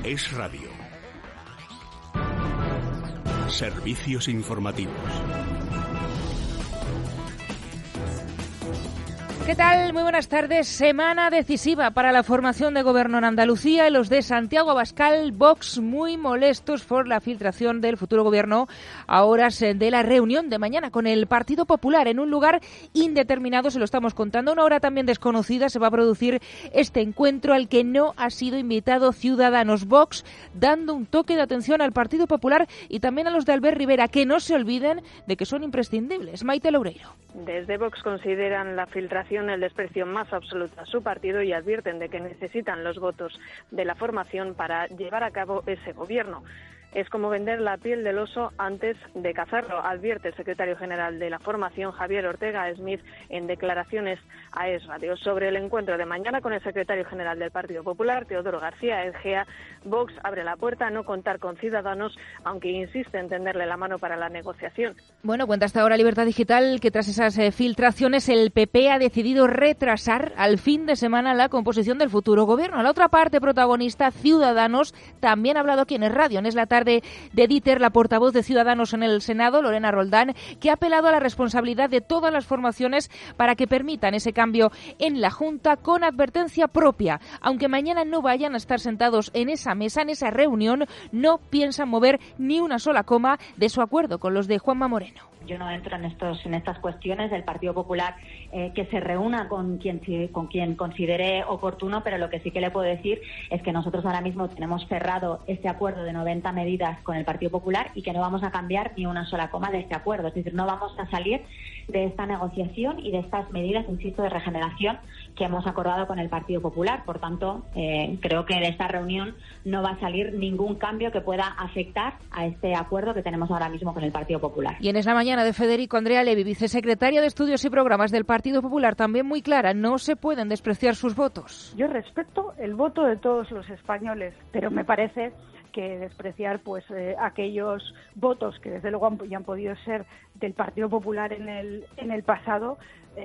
Es Radio. Servicios informativos. ¿Qué tal? Muy buenas tardes. Semana decisiva para la formación de gobierno en Andalucía y los de Santiago Abascal, Vox, muy molestos por la filtración del futuro gobierno a horas de la reunión de mañana con el Partido Popular en un lugar indeterminado, se lo estamos contando, una hora también desconocida. Se va a producir este encuentro al que no ha sido invitado Ciudadanos. Vox dando un toque de atención al Partido Popular y también a los de Albert Rivera, que no se olviden de que son imprescindibles. Maite Loureiro. Desde Vox consideran la filtración el desprecio más absoluto a su partido y advierten de que necesitan los votos de la formación para llevar a cabo ese gobierno. Es como vender la piel del oso antes de cazarlo, advierte el secretario general de la formación, Javier Ortega Smith, en declaraciones a Es Radio. Sobre el encuentro de mañana con el secretario general del Partido Popular, Teodoro García Egea, Vox abre la puerta a no contar con Ciudadanos, aunque insiste en tenderle la mano para la negociación. Bueno, cuenta hasta ahora Libertad Digital que tras esas filtraciones el PP ha decidido retrasar al fin de semana la composición del futuro gobierno. A la otra parte protagonista, Ciudadanos, también ha hablado aquí en Es Radio. Es la tarde de Dieter, la portavoz de Ciudadanos en el Senado, Lorena Roldán, que ha apelado a la responsabilidad de todas las formaciones para que permitan ese cambio en la Junta con advertencia propia. Aunque mañana no vayan a estar sentados en esa mesa, en esa reunión, no piensan mover ni una sola coma de su acuerdo con los de Juanma Moreno. Yo no entro en estas cuestiones del Partido Popular, que se reúna con quien considere oportuno, pero lo que sí que le puedo decir es que nosotros ahora mismo tenemos cerrado este acuerdo de 90 medidas con el Partido Popular y que no vamos a cambiar ni una sola coma de este acuerdo. Es decir, no vamos a salir de esta negociación y de estas medidas, insisto, de regeneración que hemos acordado con el Partido Popular. Por tanto, creo que de esta reunión no va a salir ningún cambio que pueda afectar a este acuerdo que tenemos ahora mismo con el Partido Popular. Y en esa mañana de Federico Andrea Levi, vicesecretaria de Estudios y Programas del Partido Popular, también muy clara, no se pueden despreciar sus votos. Yo respeto el voto de todos los españoles, pero me parece que despreciar aquellos votos que desde luego ya han podido ser del Partido Popular en el pasado,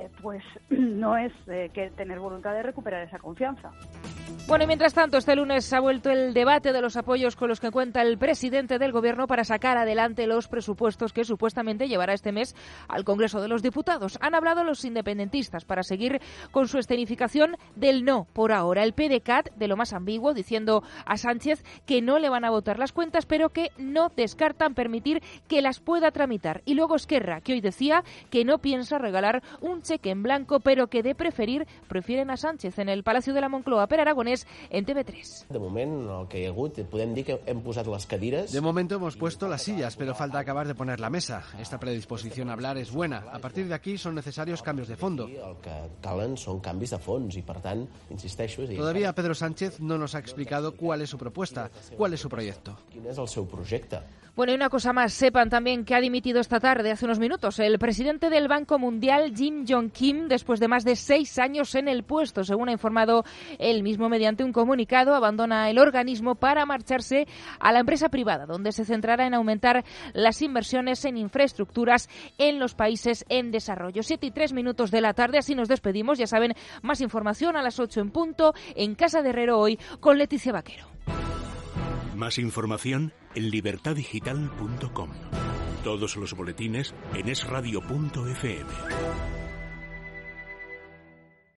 no es que tener voluntad de recuperar esa confianza. Bueno, y mientras tanto, este lunes ha vuelto el debate de los apoyos con los que cuenta el presidente del Gobierno para sacar adelante los presupuestos que supuestamente llevará este mes al Congreso de los Diputados. Han hablado los independentistas para seguir con su escenificación del no por ahora. El PDeCAT, de lo más ambiguo, diciendo a Sánchez que no le van a votar las cuentas, pero que no descartan permitir que las pueda tramitar. Y luego Esquerra, que hoy decía que no piensa regalar un cheque en blanco, pero que de prefieren a Sánchez en el Palacio de la Moncloa. Per Aragonés, en TV3. De moment, el que hi ha hagut, podem dir que hem posat les cadires. De momento hemos puesto las sillas, pero falta acabar de poner la mesa. Esta predisposición a hablar es buena. A partir de aquí son necesarios cambios de fondo. El que calen són canvis de fons i, per tant, insisteixo... Todavía Pedro Sánchez no nos ha explicado cuál es su propuesta, cuál es su proyecto. Quin és el seu projecte? Bueno, y una cosa más, sepan también que ha dimitido esta tarde, hace unos minutos, el presidente del Banco Mundial, Jim Yong Kim, después de más de 6 años en el puesto. Según ha informado él mismo mediante un comunicado, abandona el organismo para marcharse a la empresa privada, donde se centrará en aumentar las inversiones en infraestructuras en los países en desarrollo. 7:03 de la tarde, así nos despedimos. Ya saben, más información a las 8 en punto en Casa de Herrero hoy con Leticia Vaquero. Más información en libertaddigital.com. Todos los boletines en esradio.fm.